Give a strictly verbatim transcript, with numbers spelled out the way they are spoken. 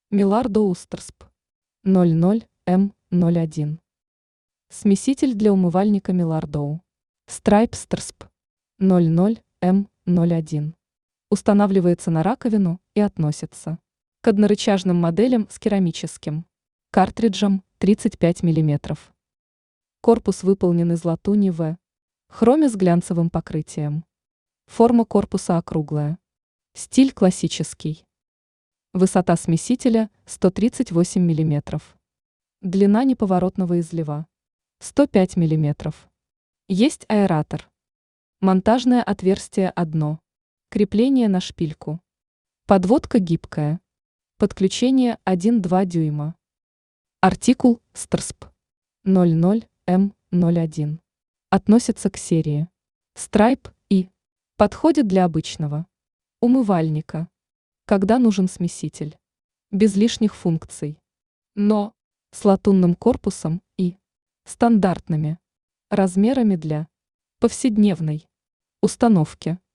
Милардо Устрсп ноль ноль эм ноль один. Смеситель для умывальника Милардоу. Страйпстерсп ноль ноль эм ноль один. Устанавливается на раковину и относится к однорычажным моделям с керамическим картриджем тридцать пять миллиметров. Корпус выполнен из латуни в хроме с глянцевым покрытием. Форма корпуса округлая. Стиль классический. Высота смесителя сто тридцать восемь миллиметров. Длина неповоротного излива сто пять миллиметров. Есть аэратор. Монтажное отверстие одно. Крепление на шпильку. Подводка гибкая. Подключение один-два дюйма. Артикул Стрсп ноль ноль эм ноль один. Относится к серии Страйп и подходит для обычного умывальника, когда нужен смеситель, без лишних функций, но с латунным корпусом и стандартными размерами для повседневной установки.